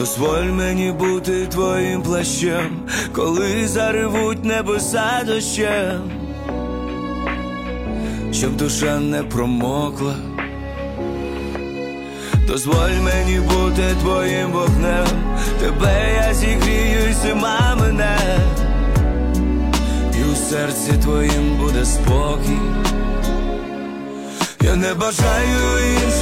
Дозволь мені бути твоїм плащем, коли заревуть небеса дощем, щоб душа не промокла. Дозволь мені бути твоїм вогнем, тебе я зігрію й зима мене, і у серці твоїм буде спокій. Я не бажаю іншого